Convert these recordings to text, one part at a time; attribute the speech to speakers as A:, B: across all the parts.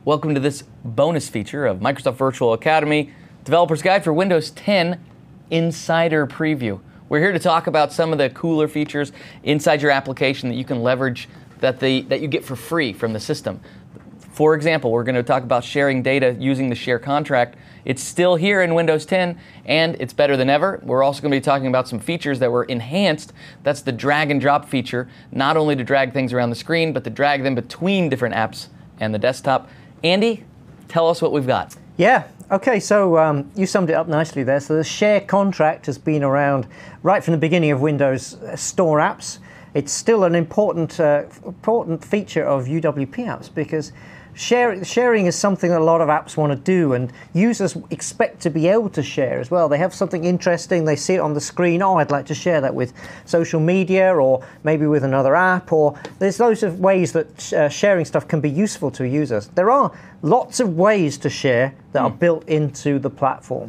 A: Welcome to this bonus feature of Microsoft Virtual Academy, Developer's Guide for Windows 10 Insider Preview. We're here to talk about some of the cooler features inside your application that you can leverage that you get for free from the system. For example, we're going to talk about sharing data using the share contract. It's still here in Windows 10, and it's better than ever. We're also going to be talking about some features that were enhanced. That's the drag and drop feature, not only to drag things around the screen, but to drag them between different apps and the desktop. Andy, tell us what we've got.
B: Yeah, okay, so you summed it up nicely there. So the share contract has been around right from the beginning of Windows Store apps. It's still an important feature of UWP apps because sharing is something that a lot of apps want to do, and users expect to be able to share as well. They have something interesting, they see it on the screen, oh, I'd like to share that with social media or maybe with another app, or there's loads of ways that sharing stuff can be useful to users. There are lots of ways to share that are built into the platform.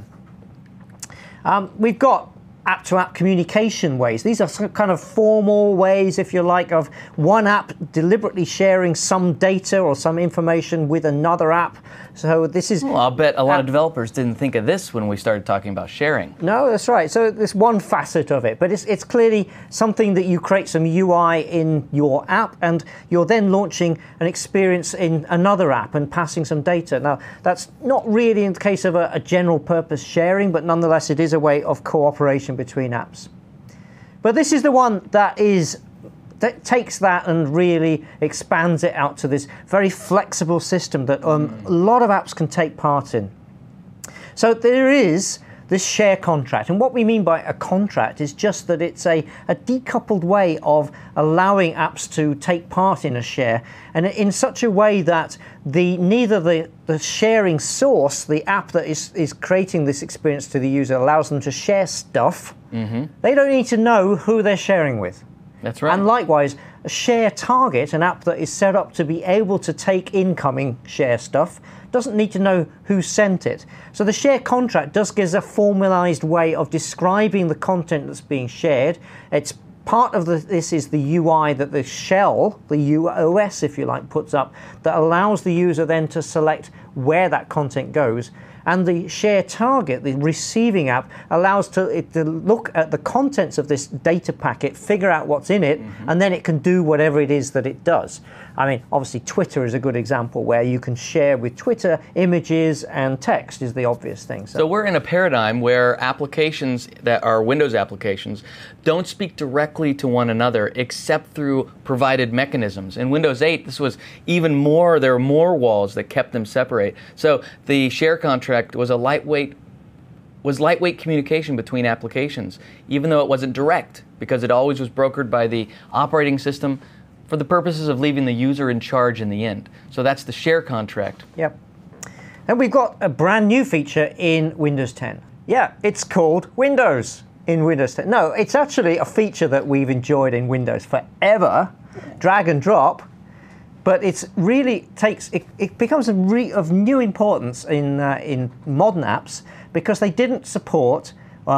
B: We've got app-to-app communication ways. These are some kind of formal ways, if you like, of one app deliberately sharing some data or some information with another app. So this is...
A: Well, I'll bet a lot of developers didn't think of this when we started talking about sharing.
B: No, that's right. So there's one facet of it, but it's clearly something that you create some UI in your app, and you're then launching an experience in another app and passing some data. Now, that's not really in the case of a general purpose sharing, but nonetheless, it is a way of cooperation between apps. But this is the one that takes that and really expands it out to this very flexible system that a lot of apps can take part in. So there is this share contract, and what we mean by a contract is just that it's a decoupled way of allowing apps to take part in a share, and in such a way that neither the sharing source, the app that is creating this experience to the user, allows them to share stuff. They don't need to know who they're sharing with.
A: That's right.
B: And likewise, a share target, an app that is set up to be able to take incoming share stuff, doesn't need to know who sent it. So the share contract does give us a formalized way of describing the content that's being shared. It's part of this is the UI that the shell, the OS if you like, puts up, that allows the user then to select where that content goes. And the share target, the receiving app, allows it to look at the contents of this data packet, figure out what's in it, and then it can do whatever it is that it does. I mean, obviously Twitter is a good example where you can share with Twitter images and text is the obvious thing.
A: So we're in a paradigm where applications that are Windows applications don't speak directly to one another except through provided mechanisms. In Windows 8, this was even more, there were more walls that kept them separate. So the share contract was lightweight communication between applications, even though it wasn't direct, because it always was brokered by the operating system for the purposes of leaving the user in charge in the end. So that's the share contract.
B: Yep. And we've got a brand new feature in Windows 10. Yeah, it's called Windows in Windows 10. No, it's actually a feature that we've enjoyed in Windows forever, drag and drop, but it's really it becomes of new importance in modern apps because they didn't support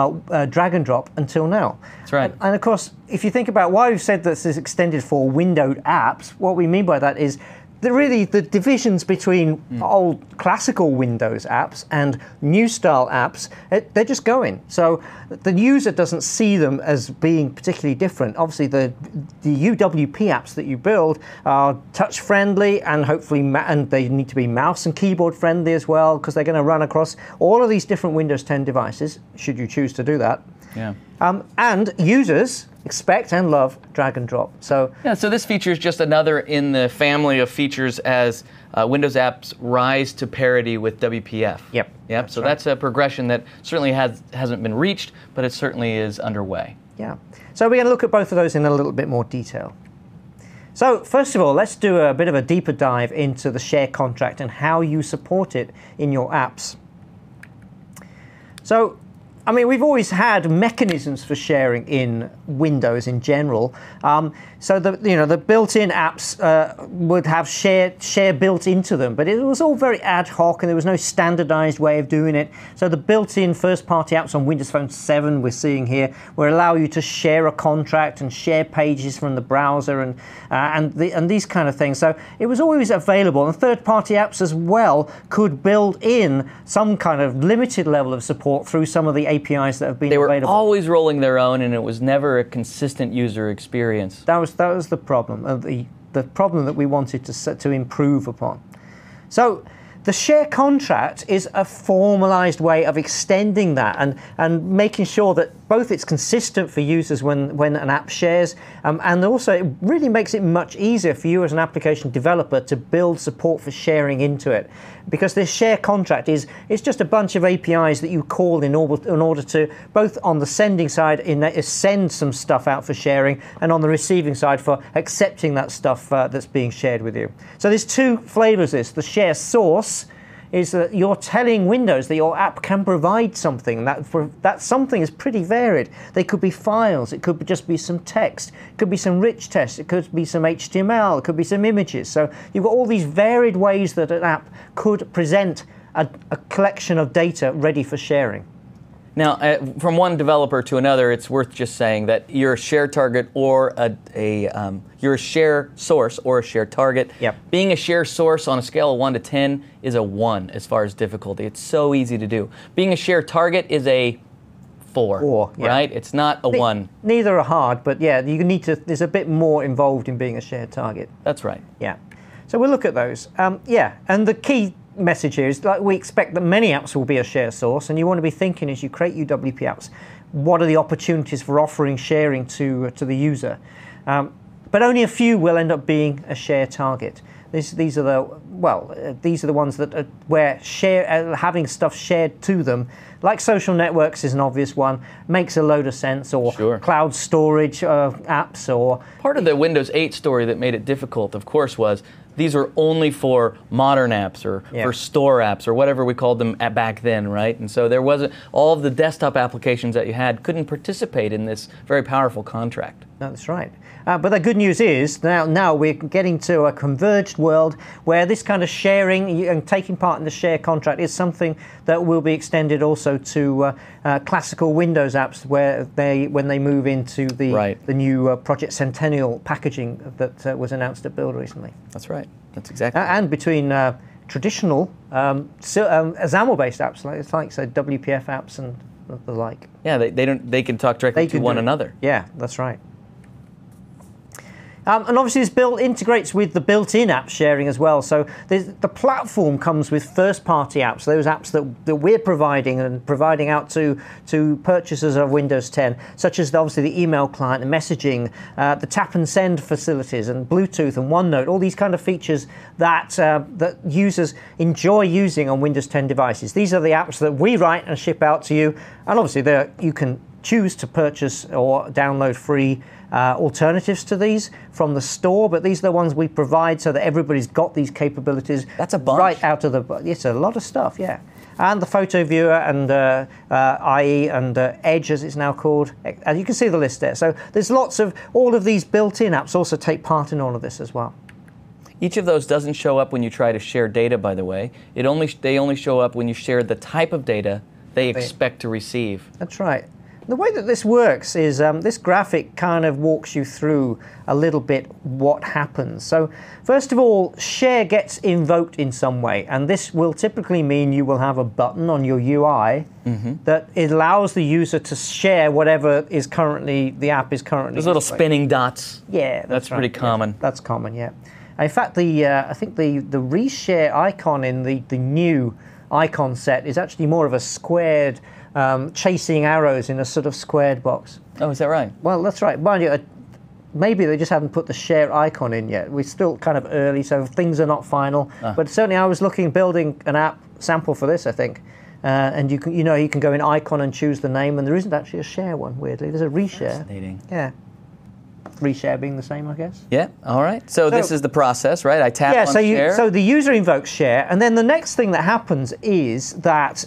B: drag and drop until now.
A: That's right.
B: And of course, if you think about why we've said this is extended for windowed apps, what we mean by that is the divisions between old classical Windows apps and new style apps, they're just going. So the user doesn't see them as being particularly different. Obviously, the UWP apps that you build are touch friendly and hopefully and they need to be mouse and keyboard friendly as well because they're going to run across all of these different Windows 10 devices, should you choose to do that.
A: Yeah.
B: And users expect and love drag and drop. So
A: this feature is just another in the family of features as Windows apps rise to parity with WPF.
B: Yep.
A: So that's a progression that certainly hasn't been reached, but it certainly is underway.
B: Yeah. So we're going to look at both of those in a little bit more detail. So first of all, let's do a bit of a deeper dive into the share contract and how you support it in your apps. So I mean, we've always had mechanisms for sharing in Windows in general. So the built-in apps would have share built into them, but it was all very ad hoc, and there was no standardized way of doing it. So the built-in first-party apps on Windows Phone 7 we're seeing here will allow you to share a contract and share pages from the browser and these kind of things. So it was always available, and third-party apps as well could build in some kind of limited level of support through some of the APIs that have been available.
A: They were always rolling their own, and it was never a consistent user experience.
B: That was the problem, the problem that we wanted to improve upon. So the share contract is a formalized way of extending that and making sure that both it's consistent for users when an app shares, and also it really makes it much easier for you as an application developer to build support for sharing into it. Because this share contract it's just a bunch of APIs that you call in order to, both on the sending side, send some stuff out for sharing, and on the receiving side for accepting that stuff that's being shared with you. So there's two flavors of this. The share source is that you're telling Windows that your app can provide something. That something is pretty varied. They could be files, it could just be some text, it could be some rich text, it could be some HTML, it could be some images. So you've got all these varied ways that an app could present a collection of data ready for sharing.
A: Now, from one developer to another, it's worth just saying that you're a share target or you're a share source or a share target.
B: Yep.
A: Being a share source on a scale of 1 to 10 is a 1 as far as difficulty. It's so easy to do. Being a share target is a 4,
B: yeah.
A: Right? It's not a 1.
B: Neither are hard, but yeah, you need to. There's a bit more involved in being a shared target.
A: That's right.
B: Yeah. So we'll look at those. And the key message here is that we expect that many apps will be a share source, and you want to be thinking as you create UWP apps, what are the opportunities for offering sharing to the user? But only a few will end up being a share target. These are the ones that where having stuff shared to them, like social networks is an obvious one, makes a load of sense, or
A: Sure.
B: cloud storage apps, or
A: Part of the Windows 8 story that made it difficult, of course, was these were only for modern apps or for store apps or whatever we called them back then, right? And so there wasn't, all of the desktop applications that you had couldn't participate in this very powerful contract.
B: No, that's right. But the good news is now we're getting to a converged world where this kind of sharing and taking part in the share contract is something that will be extended also to classical Windows apps when they move into the new Project Centennial packaging that was announced at Build recently.
A: That's right. That's exactly
B: And between traditional XAML-based apps like say WPF apps and the like.
A: Yeah, they can talk directly to one another.
B: Yeah, that's right. And obviously this build integrates with the built-in app sharing as well. So the platform comes with first-party apps, those apps that we're providing and providing out to purchasers of Windows 10, such as obviously the email client and messaging, the tap and send facilities and Bluetooth and OneNote, all these kind of features that users enjoy using on Windows 10 devices. These are the apps that we write and ship out to you, and obviously you can choose to purchase or download free alternatives to these from the store, but these are the ones we provide so that everybody's got these capabilities.
A: That's a bunch.
B: Right out of the... It's a lot of stuff, yeah. And the photo viewer and IE and Edge, as it's now called. And you can see the list there. So there's lots of... All of these built-in apps also take part in all of this as well.
A: Each of those doesn't show up when you try to share data, by the way. They only show up when you share the type of data they expect to receive.
B: That's right. The way that this works is this graphic kind of walks you through a little bit what happens. So first of all, share gets invoked in some way, and this will typically mean you will have a button on your UI that allows the user to share whatever the app is currently.
A: Those little spinning dots.
B: Yeah,
A: that's pretty common.
B: Yeah, that's common, yeah. In fact, I think the reshare icon in the new icon set is actually more of a squared chasing arrows in a sort of squared box.
A: Oh, is that right?
B: Well, that's right. Mind you, maybe they just haven't put the share icon in yet. We're still kind of early, so things are not final. But certainly I was building an app sample for this, I think. And you can go in icon and choose the name, and there isn't actually a share one, weirdly. There's a reshare.
A: Fascinating.
B: Yeah. reshare being the same, I guess.
A: Yeah, all right. So this is the process, right? I tap on share.
B: So the user invokes share, and then the next thing that happens is that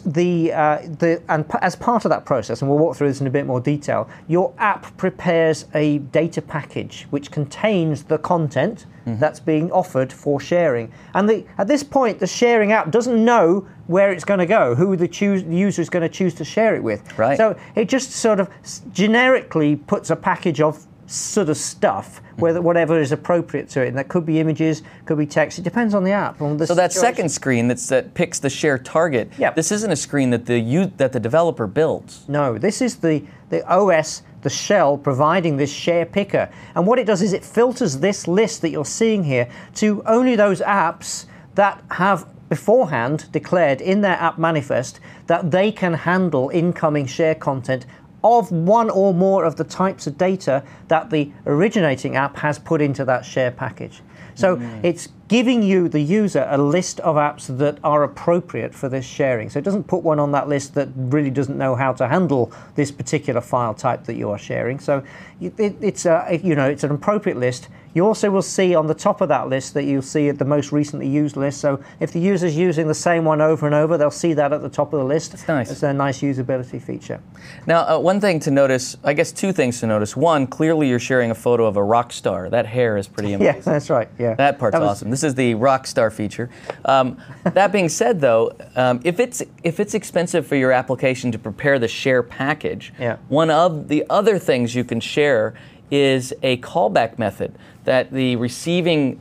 B: as part of that process, and we'll walk through this in a bit more detail, your app prepares a data package which contains the content that's being offered for sharing. And at this point, the sharing app doesn't know where it's going to go, who the user is going to choose to share it with.
A: Right.
B: So it just sort of generically puts a package of sort of stuff, whatever is appropriate to it. And that could be images, could be text. It depends on the app.
A: So that second screen that picks the share target, this isn't a screen that the developer builds.
B: No, this is the OS, the shell providing this share picker. And what it does is it filters this list that you're seeing here to only those apps that have beforehand declared in their app manifest that they can handle incoming share content of one or more of the types of data that the originating app has put into that share package. So it's giving you, the user, a list of apps that are appropriate for this sharing. So it doesn't put one on that list that really doesn't know how to handle this particular file type that you are sharing. So it's an appropriate list. You also will see on the top of that list that you'll see the most recently used list. So if the user's using the same one over and over, they'll see that at the top of the list.
A: That's nice.
B: It's a nice usability feature.
A: Now, one thing to notice, I guess two things to notice. One, clearly you're sharing a photo of a rock star. That hair is pretty amazing.
B: Yeah, that's right. Yeah,
A: that part's awesome. This is the rock star feature. That being said, though, if it's expensive for your application to prepare the share package, one of the other things you can share is a callback method that the receiving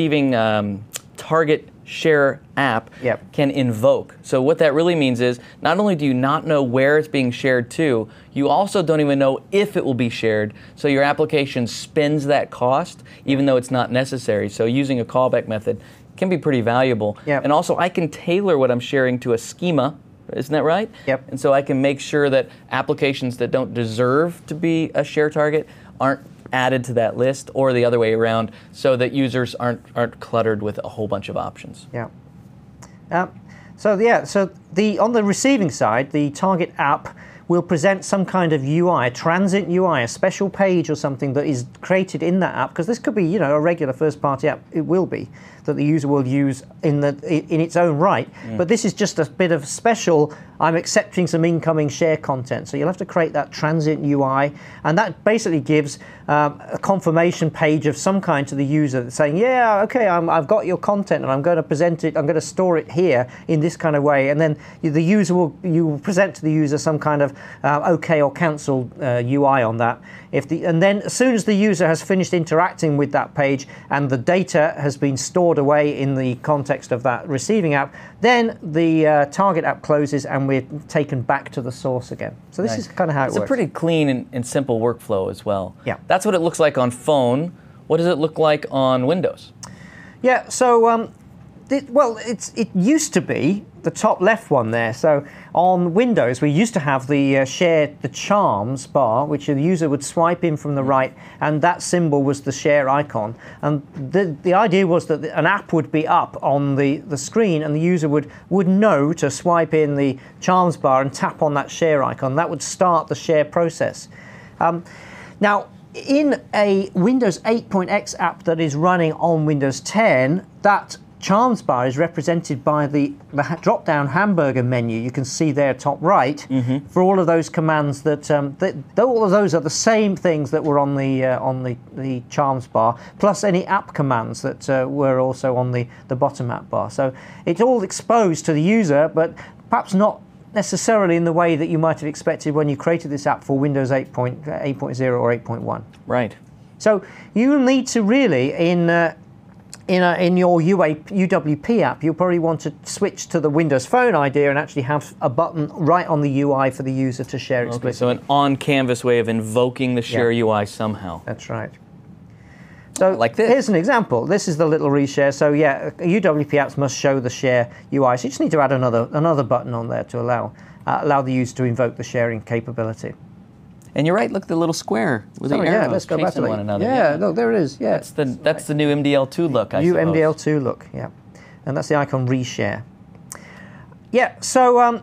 A: target share app can invoke. So what that really means is not only do you not know where it's being shared to, you also don't even know if it will be shared. So your application spends that cost even though it's not necessary. So using a callback method can be pretty valuable. And also I can tailor what I'm sharing to a schema. Isn't that right?
B: Yep.
A: And so I can make sure that applications that don't deserve to be a share target aren't added to that list, or the other way around, so that users aren't cluttered with a whole bunch of options.
B: So on the receiving side, the target app will present some kind of UI, a transient UI, a special page or something that is created in that app, because this could be, a regular first-party app. It will be that the user will use in its own right. But this is just a bit of special. I'm accepting some incoming share content. So you'll have to create that transient UI, and that basically gives a confirmation page of some kind to the user that's saying, yeah, okay, I've got your content and I'm going to present it, I'm going to store it here in this kind of way. And then the user you will present to the user some kind of OK or cancel UI on that. And then as soon as the user has finished interacting with that page and the data has been stored away in the context of that receiving app, then the target app closes and we're taken back to the source again. So this is kind of how it works.
A: It's a pretty clean and simple workflow as well.
B: Yeah.
A: That's what it looks like on phone. What does it look like on Windows?
B: Yeah, so it used to be the top left one there. So on Windows, we used to have the charms bar, which the user would swipe in from the right, and that symbol was the share icon. And the idea was that an app would be up on the screen, and the user would know to swipe in the charms bar and tap on that share icon. That would start the share process. Now, in a Windows 8.x app that is running on Windows 10, that charms bar is represented by the drop-down hamburger menu. You can see there top right for all of those commands that all of those are the same things that were on the charms bar, plus any app commands that were also on the bottom app bar. So it's all exposed to the user, but perhaps not necessarily in the way that you might have expected when you created this app for Windows 8.0 or 8.1.
A: Right.
B: So you need to really, in your UWP app, you'll probably want to switch to the Windows Phone idea and actually have a button right on the UI for the user to share explicitly.
A: Okay, so an on-canvas way of invoking the share UI somehow.
B: That's right. So
A: like this.
B: Here's an example. This is the little reshare. So yeah, UWP apps must show the share UI. So you just need to add another button on there to allow the user to invoke the sharing capability.
A: And you're right. Look at the little square with the arrows
B: let's go back to
A: one another.
B: Yeah, look, there it is. Yeah,
A: that's the new MDL2 look. I suppose.
B: MDL2 look. Yeah, and that's the icon reshare. Yeah. So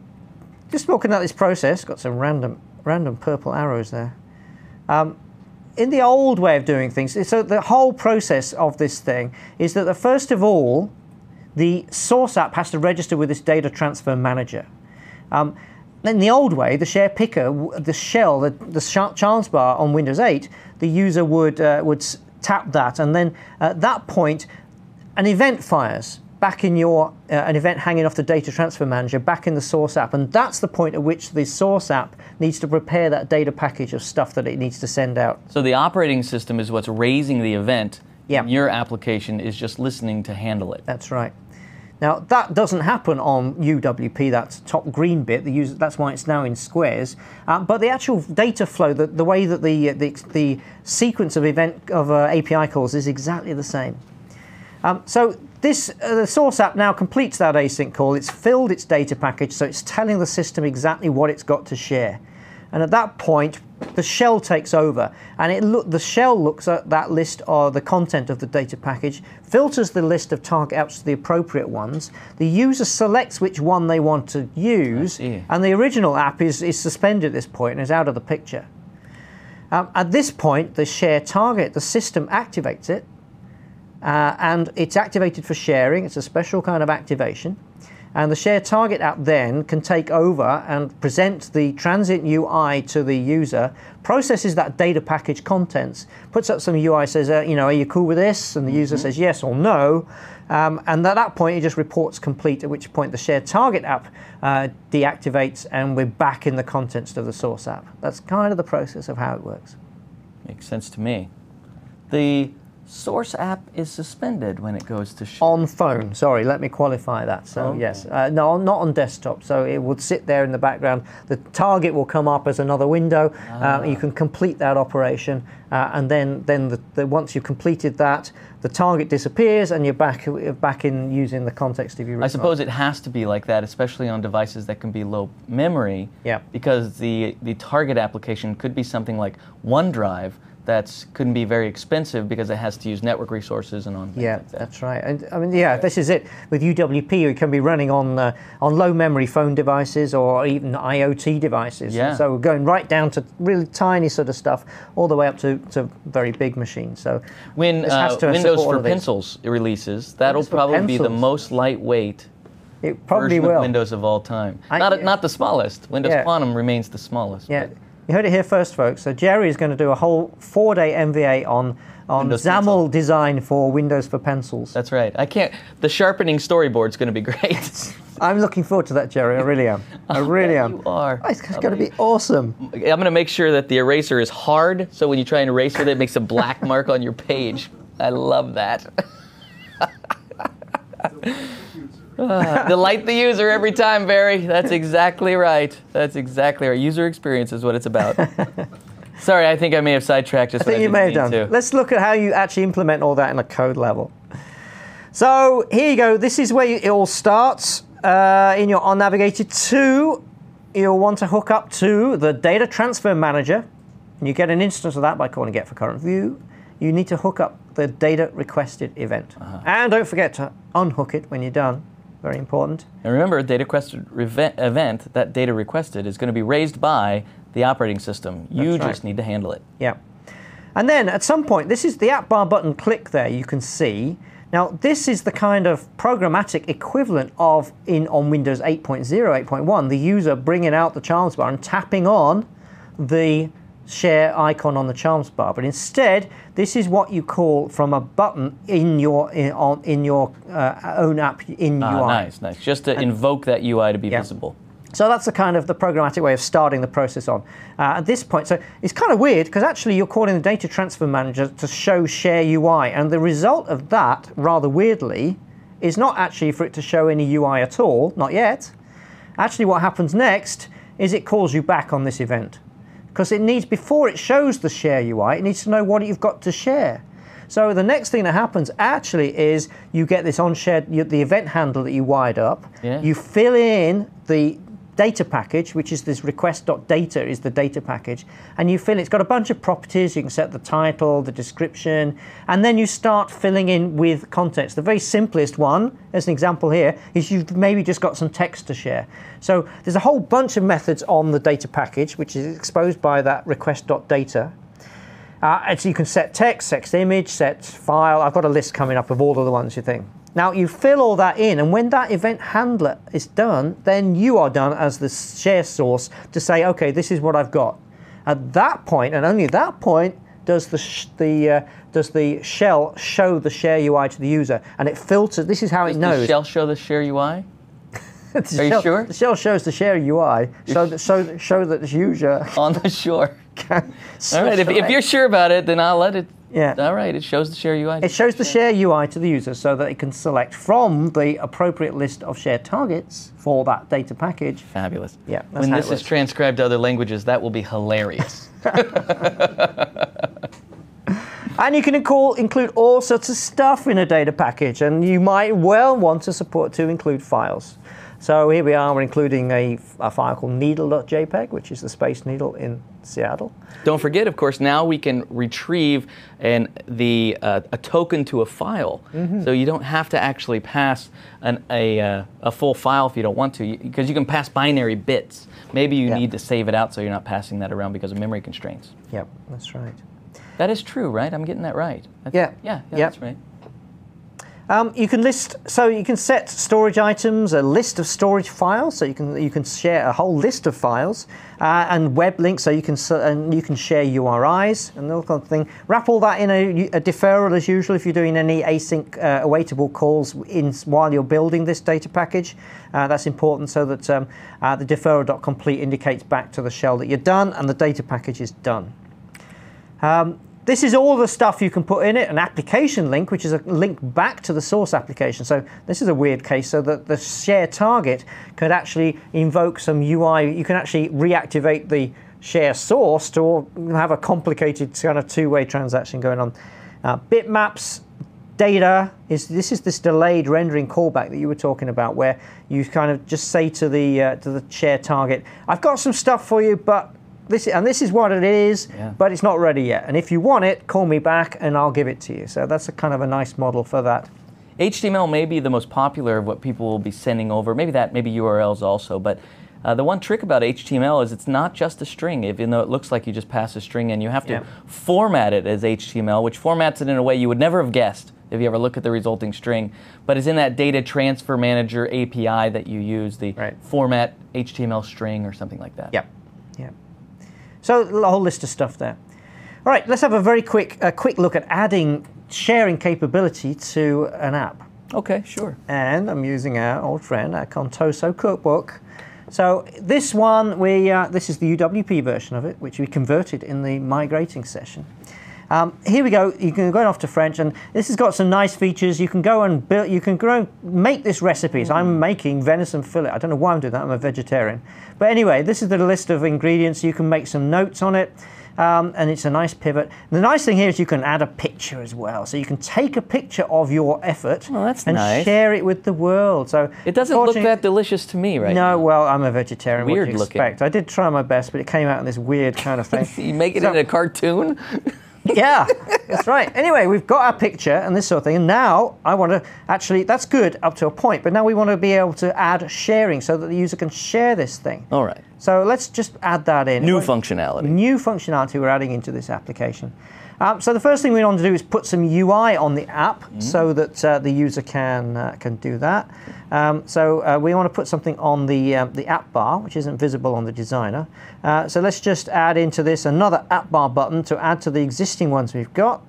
B: just looking at this process, got some random purple arrows there. in the old way of doing things, so the whole process of this thing is that first of all, the source app has to register with this data transfer manager. In the old way, the share picker, the shell, the chance bar on Windows 8, the user would tap that, and then at that point, an event fires back in your an event hanging off the data transfer manager back in the source app, and that's the point at which the source app needs to prepare that data package of stuff that it needs to send out.
A: So the operating system is what's raising the event.
B: Yeah.
A: And your application is just listening to handle it.
B: That's right. Now that doesn't happen on UWP, that top green bit. The user, that's why it's now in squares. But the actual data flow, the way that the sequence of API calls is exactly the same. So the source app now completes that async call. It's filled its data package, so it's telling the system exactly what it's got to share. And at that point, the shell takes over, and the shell looks at that list or the content of the data package, filters the list of target apps to the appropriate ones. The user selects which one they want to use, and the original app is suspended at this point and is out of the picture. At this point, the share target, the system activates it, and it's activated for sharing. It's a special kind of activation. And the share target app then can take over and present the transient UI to the user, processes that data package contents, puts up some UI, says, are you cool with this? And the user says yes or no. And at that point, it just reports complete, at which point the share target app deactivates, and we're back in the contents of the source app. That's kind of the process of how it works.
A: Makes sense to me. The source app is suspended when it goes to share.
B: On phone, sorry, let me qualify that. So yes, no, not on desktop. So it would sit there in the background. The target will come up as another window. You can complete that operation, and then once you've completed that, the target disappears, and you're back in using the context of your.
A: I suppose it has to be like that, especially on devices that can be low memory.
B: Yeah.
A: Because the target application could be something like OneDrive. That couldn't be very expensive because it has to use network resources and on things like that.
B: That's right. And I mean, this is it. With UWP, it can be running on low memory phone devices or even IoT devices.
A: Yeah.
B: So we're going right down to really tiny sort of stuff, all the way up to very big machines. So
A: when Windows for Pencils releases, that'll probably be the most lightweight
B: it probably
A: version
B: will.
A: of Windows of all time. Not the smallest. Windows Quantum remains the smallest.
B: Yeah.
A: But
B: you heard it here first, folks. So Jerry is going to do a whole 4-day MVA on XAML design for Windows for Pencils.
A: That's right. The sharpening storyboard's going to be great.
B: I'm looking forward to that, Jerry. I really am. I really am.
A: You are.
B: It's going to be awesome.
A: I'm going to make sure that the eraser is hard, so when you try and erase with it, it makes a black mark on your page. I love that. Delight the user every time, Barry. That's exactly right. That's exactly right. User experience is what it's about. Sorry, I think I may have sidetracked just
B: I think you may have done. Let's look at how you actually implement all that in a code level. So here you go. This is where it all starts. In your onNavigated 2, you'll want to hook up to the data transfer manager. And you get an instance of that by calling get for current view. You need to hook up the data requested event. And don't forget to unhook it when you're done. Very important.
A: And remember, data requested event, that data requested, is going to be raised by the operating system. You just need to handle it.
B: Yeah. And then at some point, this is the app bar button click there, you can see. Now, this is the kind of programmatic equivalent of on Windows 8.0, 8.1, the user bringing out the charms bar and tapping on the share icon on the charms bar. But instead, this is what you call from a button in your own app in UI.
A: Nice. Just to invoke that UI to be visible.
B: So that's the kind of the programmatic way of starting the process on. At this point, so it's kind of weird because actually you're calling the data transfer manager to show share UI, and the result of that, rather weirdly, is not actually for it to show any UI at all, not yet. Actually what happens next is it calls you back on this event. Because it needs, before it shows the share UI, it needs to know what you've got to share. So the next thing that happens actually is you get this on-shared, the event handle that you wired up.
A: Yeah.
B: You fill in the data package, which is this request.data is the data package, and you fill it's got a bunch of properties. You can set the title, the description, and then you start filling in with context. The very simplest one, as an example here, is you've maybe just got some text to share. So there's a whole bunch of methods on the data package, which is exposed by that request.data. And so you can set text, set image, set file. I've got a list coming up of all of the ones you think. Now you fill all that in, and when that event handler is done, then you are done as the share source to say, okay, this is what I've got. At that point, and only at that point, does the shell show the share UI to the user, and it filters. This is how it knows.
A: Does the shell show the share UI?
B: Are you sure? The shell shows the share UI, show that the user
A: on the shore.
B: Can
A: all right, if you're sure about it, then I'll let it.
B: Yeah.
A: All right, it shows the share UI.
B: It shows the share UI to the user so that it can select from the appropriate list of share targets for that data package.
A: Fabulous.
B: Yeah.
A: When this is transcribed to other languages, that will be hilarious.
B: And you can include all sorts of stuff in a data package, and you might well want to include files. So here we are, we're including a file called needle.jpg, which is the Space Needle in Seattle.
A: Don't forget, of course, now we can retrieve a token to a file. Mm-hmm. So you don't have to actually pass a full file if you don't want to, because you can pass binary bits. Maybe you need to save it out so you're not passing that around because of memory constraints.
B: Yep, that's right.
A: That is true, right? I'm getting that right.
B: Yeah,
A: that's right.
B: You can set storage items, a list of storage files, so you can share a whole list of files, and web links, so you can share URIs and all kind of thing. Wrap all that in a deferral as usual if you're doing any async awaitable calls while you're building this data package. That's important so that the deferral.complete indicates back to the shell that you're done and the data package is done. This is all the stuff you can put in it, an application link, which is a link back to the source application. So this is a weird case, so that the share target could actually invoke some UI. You can actually reactivate the share source to have a complicated kind of two-way transaction going on. Bitmaps data is this delayed rendering callback that you were talking about, where you kind of just say to the share target, I've got some stuff for you, but this is what it is, but it's not ready yet. And if you want it, call me back and I'll give it to you. So that's a kind of a nice model for that.
A: HTML may be the most popular of what people will be sending over. Maybe URLs also. But the one trick about HTML is it's not just a string, even though it looks like you just pass a string in. You have to format it as HTML, which formats it in a way you would never have guessed if you ever look at the resulting string. But it's in that data transfer manager API that you use, the format HTML string or something like that.
B: Yeah. So a whole list of stuff there. All right, let's have a very quick look at adding sharing capability to an app.
A: Okay, sure.
B: And I'm using our old friend, our Contoso cookbook. So this one, this is the UWP version of it, which we converted in the migrating session. Here we go. You can go off to French, and this has got some nice features. You can go and build. You can go and make this recipe. So I'm making venison fillet. I don't know why I'm doing that. I'm a vegetarian. But anyway, this is the list of ingredients. You can make some notes on it, and it's a nice pivot. The nice thing here is you can add a picture as well. So you can take a picture of your effort and share it with the world. So
A: it doesn't look that delicious to me, right?
B: No, well, I'm a vegetarian.
A: Weird
B: what do you
A: looking.
B: expect? I did try my best, but it came out in this weird kind of thing.
A: You make it in a cartoon?
B: Yeah, that's right. Anyway, we've got our picture and this sort of thing, and now I want to actually, that's good up to a point, but now we want to be able to add sharing so that the user can share this thing.
A: All right.
B: So let's just add that in.
A: New functionality.
B: New functionality we're adding into this application. So the first thing we want to do is put some UI on the app so that the user can do that. So we want to put something on the app bar, which isn't visible on the designer. So let's just add into this another app bar button to add to the existing ones we've got.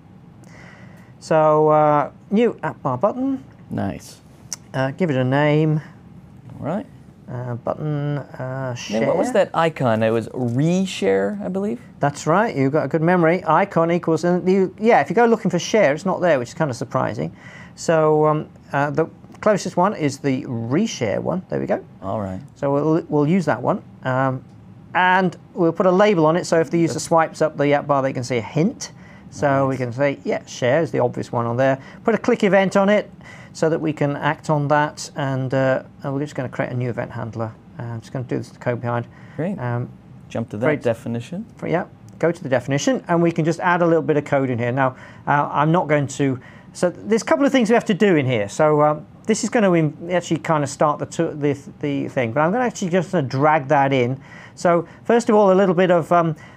B: So new app bar button.
A: Nice.
B: Give it a name.
A: All right.
B: Button share.
A: Then what was that icon? It was reshare, I believe.
B: That's right. You've got a good memory. Icon equals, and if you go looking for share, it's not there, which is kind of surprising. So the closest one is the reshare one. There we go.
A: All right.
B: So we'll use that one, and we'll put a label on it. So if the user swipes up the app bar, they can see a hint. So we can say, share is the obvious one on there. Put a click event on it, so that we can act on that, and we're just going to create a new event handler. I'm just going to do this, the code behind.
A: Great. Jump to that definition.
B: Go to the definition, and we can just add a little bit of code in here. Now, I'm not going to, so there's a couple of things we have to do in here. So this is going to actually kind of start the thing, but I'm going to actually just drag that in. So first of all, a little bit of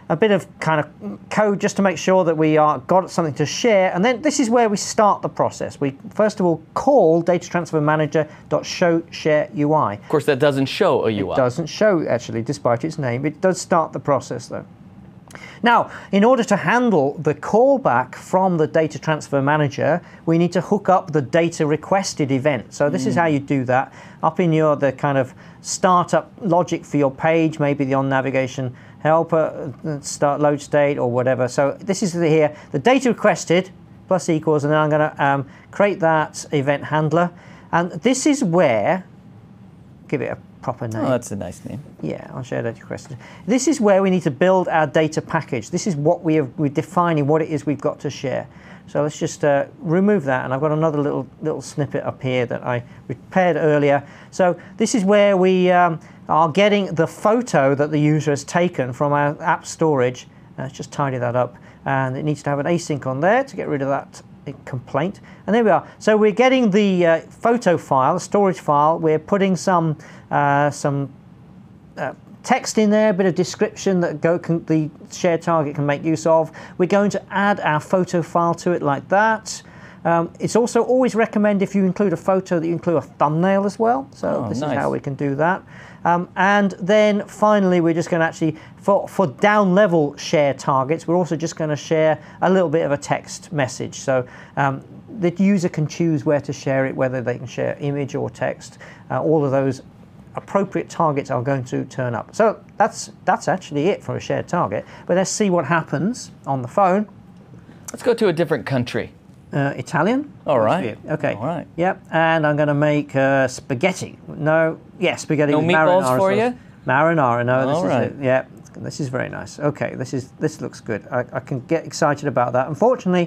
B: a bit of kind of code just to make sure that we are got something to share, and then this is where we start the process. We first of all call data transfer manager.show share UI.
A: Of course, that doesn't show a UI.
B: It doesn't show, actually, despite its name. It does start the process, though. Now, in order to handle the callback from the data transfer manager, we need to hook up the data requested event. So this is how you do that. Up in the kind of startup logic for your page, maybe the on navigation helper, start load state or whatever. So this is here, the data requested plus equals, and then I'm going to create that event handler. And this is where, give it a proper name.
A: Oh, that's a nice name.
B: Yeah, I'll share data requested. This is where we need to build our data package. This is what we're defining what it is we've got to share. So let's just remove that, and I've got another little snippet up here that I prepared earlier. So this is where we are getting the photo that the user has taken from our app storage. Let's just tidy that up, and it needs to have an async on there to get rid of that complaint. And there we are. So we're getting the photo file, the storage file. We're putting some text in there, a bit of description that the share target can make use of. We're going to add our photo file to it like that. It's also always recommended, if you include a photo, that you include a thumbnail as well. So this is how we can do that. And then finally, we're just going to actually, for down level share targets, we're also just going to share a little bit of a text message. So the user can choose where to share it, whether they can share image or text. All of those appropriate targets are going to turn up. So that's actually it for a shared target. But let's see what happens on the phone.
A: Let's go to a different country.
B: Italian.
A: All right.
B: Okay.
A: All right.
B: Yep. And I'm going to make spaghetti. No. Yeah, spaghetti.
A: No
B: with
A: meatballs
B: marinara
A: for
B: sauce.
A: you?
B: Marinara. No. This
A: All
B: is
A: right.
B: it. Yeah. This is very nice. Okay. This looks good. I can get excited about that. Unfortunately,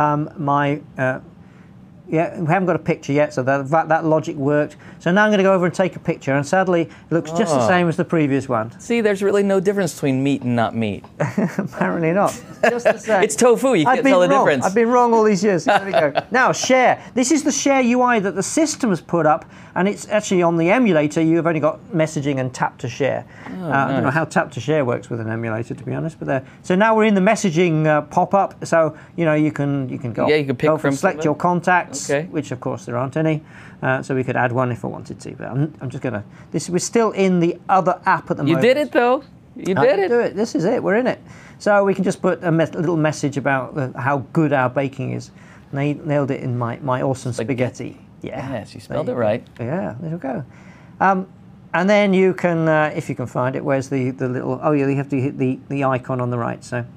B: we haven't got a picture yet, so that logic worked. So now I'm going to go over and take a picture, and sadly, it looks just the same as the previous one.
A: See, there's really no difference between meat and not meat.
B: Apparently not. It's just the same.
A: It's tofu. You can't tell the difference.
B: I've been wrong all these years. There we go. Now, share. This is the share UI that the system has put up, and it's actually on the emulator. You've only got messaging and tap to share. I don't know how tap to share works with an emulator, to be honest. But there. So now we're in the messaging pop-up. So you can go.
A: Yeah, you can pick from
B: select your contacts,
A: okay.
B: which of course there aren't any. So we could add one if I wanted to. But I'm just gonna. We're still in the other app at the moment.
A: You did it though. You did it.
B: Do it. This is it. We're in it. So we can just put a little message about how good our baking is. Nailed it in my awesome spaghetti. Yeah.
A: Yes, you spelled it right.
B: Yeah, there we go. And then you can, if you can find it, where's the little? Oh yeah, you have to hit the icon on the right. So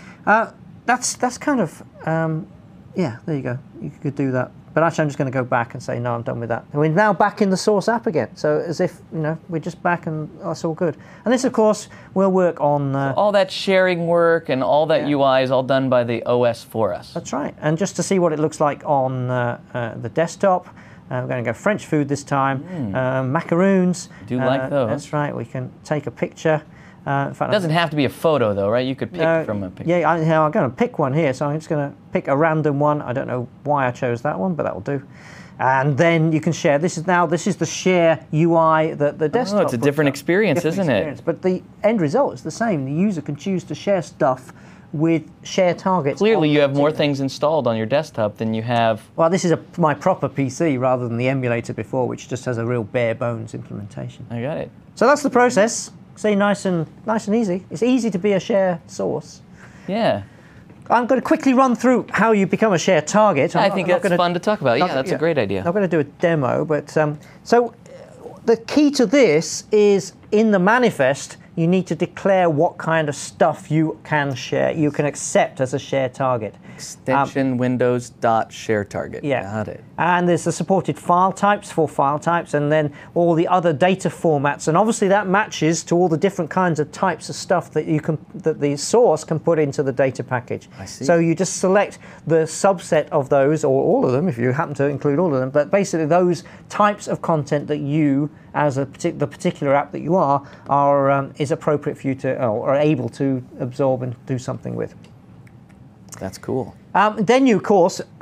B: that's kind of yeah. There you go. You could do that. But actually, I'm just going to go back and say no. I'm done with that. We're now back in the source app again. So as if we're just back and that's all good. And this, of course, will work on
A: all that sharing work and all that UI is all done by the OS for us.
B: That's right. And just to see what it looks like on the desktop, we're going to go French food this time. Macaroons.
A: Do like those.
B: That's right. We can take a picture. In fact,
A: it doesn't have to be a photo, though, right? You could pick from a picture.
B: Yeah, I'm going to pick one here, so I'm just going to pick a random one. I don't know why I chose that one, but that will do. And then you can share. This is the share UI that the desktop.
A: Oh, it's a different experience, isn't it?
B: But the end result is the same. The user can choose to share stuff with share targets.
A: Clearly, you have more things installed on your desktop than you have.
B: Well, this is my proper PC rather than the emulator before, which just has a real bare bones implementation.
A: I got it.
B: So that's the process. See, nice and easy. It's easy to be a share source.
A: Yeah.
B: I'm going to quickly run through how you become a share target.
A: I think that's fun to talk about. Yeah, that's a great idea.
B: I'm going to do a demo, but so the key to this is in the manifest. You need to declare what kind of stuff you can share, you can accept as a share target.
A: Extension windows.shareTarget.
B: Yeah.
A: Got it.
B: And there's the supported file types, and then all the other data formats. And obviously that matches to all the different kinds of types of stuff that the source can put into the data package.
A: I see.
B: So you just select the subset of those, or all of them, if you happen to include all of them. But basically those types of content that you, as the particular app that you are is appropriate for you to, or able to absorb and do something with.
A: That's cool.
B: Then you, of course,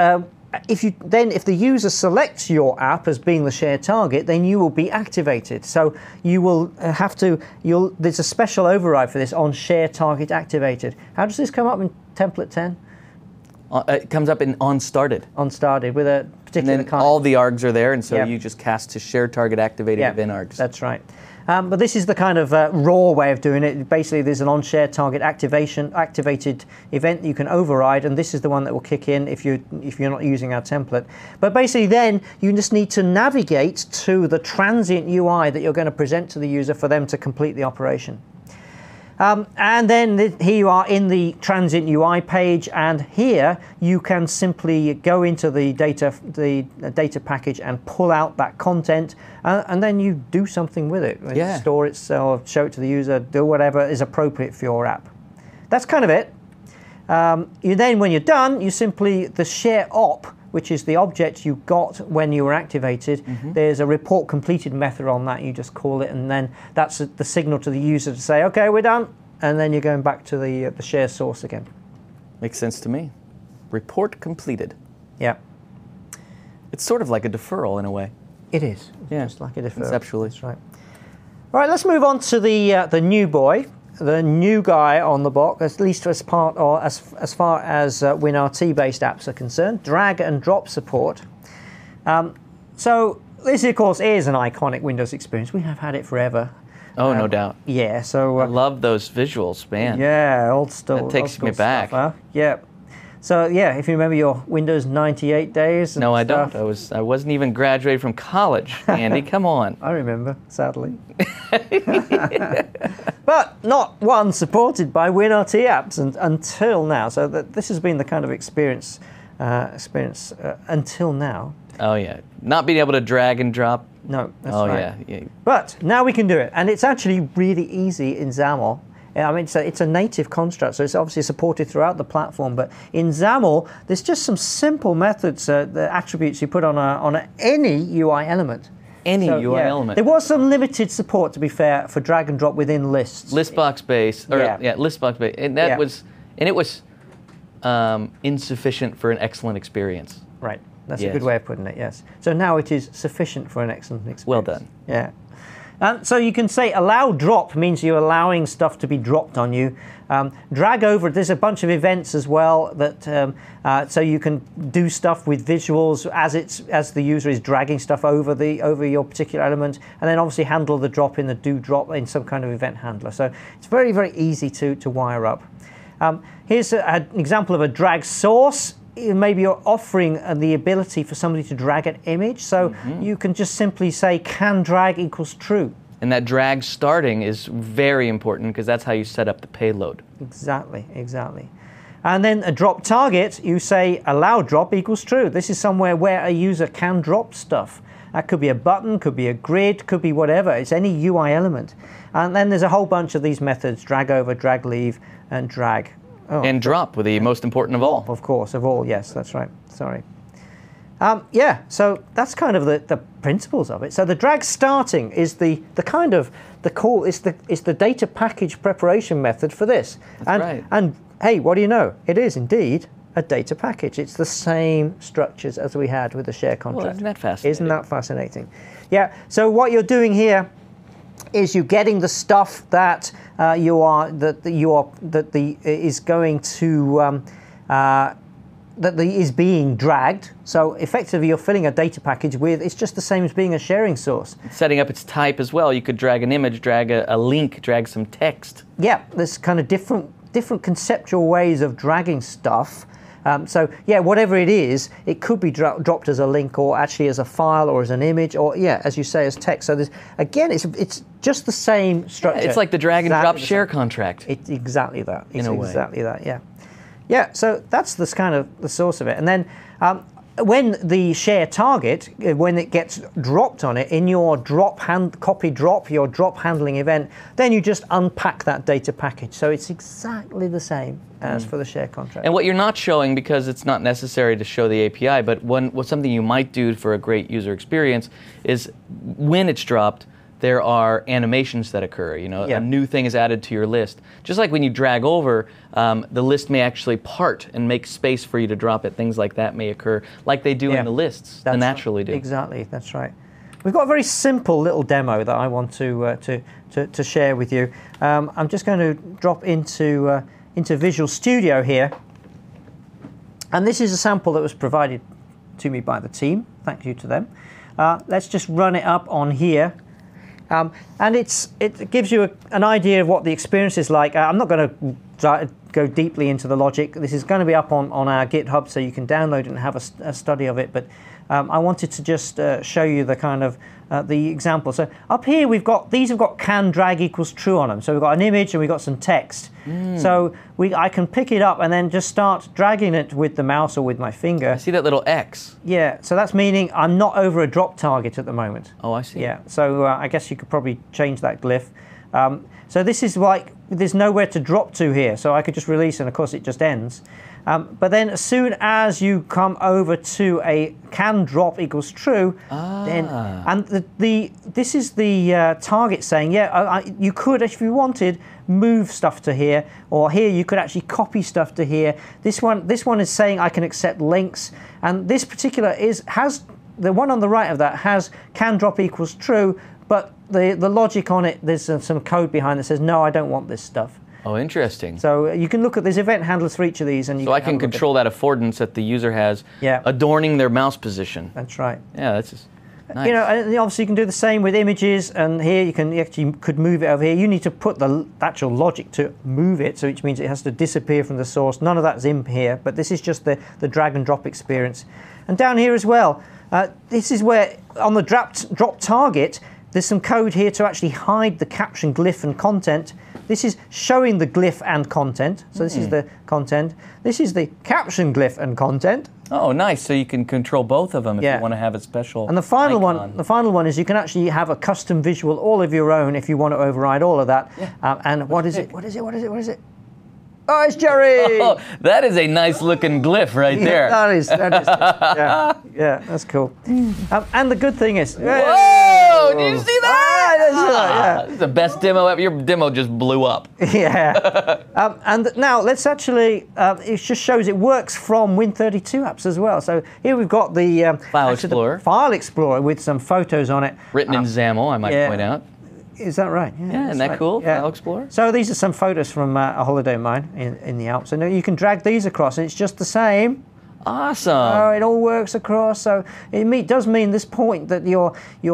B: if the user selects your app as being the shared target, then you will be activated. So you will have to. There's a special override for this on share target activated. How does this come up in template 10?
A: It comes up in on started.
B: On started with a particular
A: And then
B: kind.
A: all the args are there, and so
B: Yep.
A: you just cast to share target activated event args.
B: That's right. But this is the kind of raw way of doing it. Basically, there's an on-share target activated event that you can override, and this is the one that will kick in if you're not using our template. But basically, then you just need to navigate to the transient UI that you're going to present to the user for them to complete the operation. And then here you are in the transient UI page, and here you can simply go into the data package and pull out that content, and then you do something with it.
A: Yeah.
B: Store it, or show it to the user, do whatever is appropriate for your app. That's kind of it. When you're done, you simply, the share op, which is the object you got when you were activated, there's a report completed method on that. You just call it, and then that's the signal to the user to say, okay, we're done, and then you're going back to the share source again.
A: Makes sense to me. Report completed.
B: Yeah,
A: It's sort of like a deferral in a way.
B: it is.
A: Yeah,
B: Just like a deferral.
A: conceptually.
B: That's right. All right, let's move on to the new boy, the new guy on the block, at least as far as WinRT-based apps are concerned, drag and drop support. So this, of course, is an iconic Windows experience. We have had it forever.
A: Oh, no doubt.
B: Yeah, so...
A: I love those visuals, man.
B: yeah, old stuff.
A: That takes me back.
B: Stuff, huh? Yeah. So, yeah, if you remember your Windows 98 days and
A: No, I
B: stuff.
A: don't. I wasn't even graduated from college, Andy. Come on.
B: I remember, sadly. But not one supported by WinRT apps until now. So this has been the kind of experience until now.
A: Oh, yeah. Not being able to drag and drop.
B: No, that's
A: Oh,
B: right.
A: yeah.
B: But now we can do it. And it's actually really easy in XAML. I mean, it's a native construct, so it's obviously supported throughout the platform. But in XAML, there's just some simple methods, the attributes you put on any UI element.
A: Any UI element.
B: There was some limited support, to be fair, for drag and drop within lists.
A: Listbox base. Listbox base. And that was, and it was insufficient for an excellent experience.
B: Right. That's
A: Yes.
B: a good way of putting it, yes. So now it is sufficient for an excellent experience.
A: Well done.
B: Yeah. So you can say allow drop means you're allowing stuff to be dropped on you. Drag over, there's a bunch of events as well that so you can do stuff with visuals as the user is dragging stuff over your particular element, and then obviously handle the drop in the do drop in some kind of event handler. So it's very, very easy to wire up. Here's an example of a drag source. Maybe you're offering the ability for somebody to drag an image, so you can just simply say can drag equals true.
A: And that drag starting is very important because that's how you set up the payload.
B: Exactly. And then a drop target, you say allow drop equals true. This is somewhere where a user can drop stuff. That could be a button, could be a grid, could be whatever. It's any UI element. And then there's a whole bunch of these methods: drag over, drag leave, and drag. Oh.
A: And drop were the most important of all.
B: Of course, of all, yes, that's right. Sorry. So that's kind of the principles of it. So the drag starting is the kind of the call. It's the data package preparation method for this.
A: That's right.
B: And hey, what do you know? It is indeed a data package. It's the same structures as we had with the share contract.
A: Well, isn't that fascinating?
B: Isn't that fascinating? Yeah. So what you're doing here is you're getting the stuff that is being dragged. So effectively, you're filling a data package with. It's just the same as being a sharing source.
A: Setting up its type as well. You could drag an image, drag a link, drag some text.
B: Yeah, there's kind of different conceptual ways of dragging stuff. Whatever it is, it could be dropped as a link, or actually as a file, or as an image, or as you say, as text. So there's again, it's just the same structure.
A: It's like the drag and drop share contract.
B: It's exactly that.
A: In a way.
B: Exactly that. Yeah. Yeah. So that's this kind of the source of it, and then. When the share target, when it gets dropped on it in your copy drop, your drop handling event, then you just unpack that data package. So it's exactly the same as for the share contract.
A: And what you're not showing, because it's not necessary to show the API, but something you might do for a great user experience is when it's dropped, there are animations that occur. You know,
B: Yeah.
A: a new thing is added to your list. Just like when you drag over, the list may actually part and make space for you to drop it. Things like that may occur, like they do
B: Yeah.
A: in the lists.
B: That's
A: They naturally do.
B: Exactly, that's right. We've got a very simple little demo that I want to share with you. I'm just going to drop into Visual Studio here, and this is a sample that was provided to me by the team. Thank you to them. Let's just run it up on here. And it gives you an idea of what the experience is like. I'm not going to go deeply into the logic. This is going to be up on our GitHub, so you can download it and have a study of it. But I wanted to just show you the kind of the example. So up here these have got can drag equals true on them. So we've got an image and we've got some text. So I can pick it up and then just start dragging it with the mouse or with my finger.
A: I see that little X.
B: Yeah, so that's meaning I'm not over a drop target at the moment.
A: Oh, I see.
B: Yeah, so I guess you could probably change that glyph. So this is like, there's nowhere to drop to here, so I could just release and of course it just ends. But then as soon as you come over to a can drop equals true, then, and this is the target saying, yeah, you could, if you wanted, move stuff to here, or here you could actually copy stuff to here. This one is saying I can accept links, and this particular has, the one on the right of that has can drop equals true, but the logic on it, there's some code behind that says, no, I don't want this stuff.
A: Oh, interesting.
B: So you can look at, there's event handlers for each of these. And
A: I can control that affordance that the user has, adorning their mouse position.
B: That's right.
A: Yeah, that's just nice.
B: You know, and obviously you can do the same with images, and here you actually could move it over here. You need to put the actual logic to move it, so which means it has to disappear from the source. None of that's in here, but this is just the drag and drop experience. And down here as well, this is where on the drop target, there's some code here to actually hide the caption, glyph, and content. This is showing the glyph and content. So this is the content. This is the caption, glyph, and content.
A: Oh, nice. So you can control both of them if
B: Yeah.
A: you want to have a special
B: And the final
A: icon.
B: one is you can actually have a custom visual all of your own if you want to override all of that.
A: Yeah.
B: And what is it? What is it? Oh, it's Jerry!
A: Oh, that is a nice looking glyph right there.
B: That is. Yeah, that's cool. And the good thing is,
A: Whoa! Did you see that?
B: Yeah.
A: This is the best demo ever. Your demo just blew up.
B: Yeah. And now let's actually, it just shows it works from Win32 apps as well. So here we've got the
A: File
B: actually
A: Explorer.
B: the File Explorer with some photos on it.
A: Written in XAML, I might point out.
B: Is that right?
A: Yeah,
B: that's
A: isn't that
B: right.
A: cool?
B: Yeah.
A: File Explorer.
B: So these are some photos from a holiday of mine in the Alps. And you can drag these across, and it's just the same.
A: Awesome.
B: Oh, it all works across. So it does mean this point that your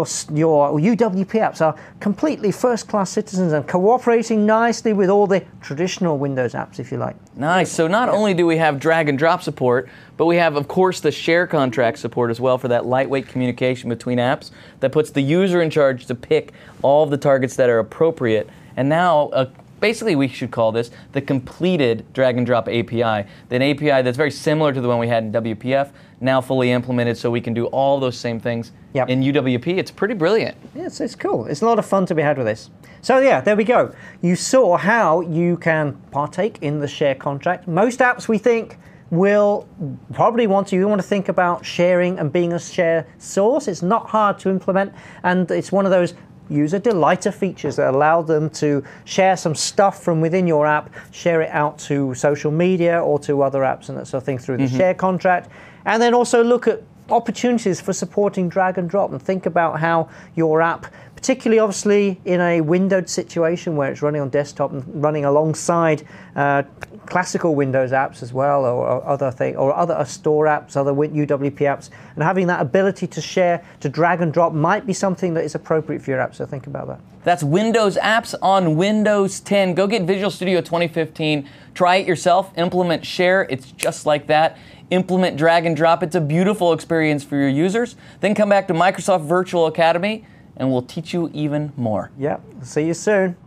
B: UWP apps are completely first-class citizens and cooperating nicely with all the traditional Windows apps, if you like.
A: Nice. So not only do we have drag and drop support, but we have, of course, the share contract support as well for that lightweight communication between apps that puts the user in charge to pick all of the targets that are appropriate. And now, basically, we should call this the completed drag and drop API. An API that's very similar to the one we had in WPF, now fully implemented so we can do all those same things in UWP. It's pretty brilliant.
B: Yes, it's cool. It's a lot of fun to be had with this. So yeah, there we go. You saw how you can partake in the share contract. Most apps, we think, will probably want to think about sharing and being a share source. It's not hard to implement, and it's one of those user delighter features that allow them to share some stuff from within your app, share it out to social media or to other apps and that sort of thing through the share contract, and then also look at opportunities for supporting drag and drop and think about how your app, particularly obviously in a windowed situation where it's running on desktop and running alongside classical Windows apps as well, or other store apps, other UWP apps, and having that ability to share, to drag and drop might be something that is appropriate for your app, so think about that.
A: That's Windows apps on Windows 10. Go get Visual Studio 2015. Try it yourself. Implement share. It's just like that. Implement drag and drop. It's a beautiful experience for your users. Then come back to Microsoft Virtual Academy, and we'll teach you even more.
B: Yeah, see you soon.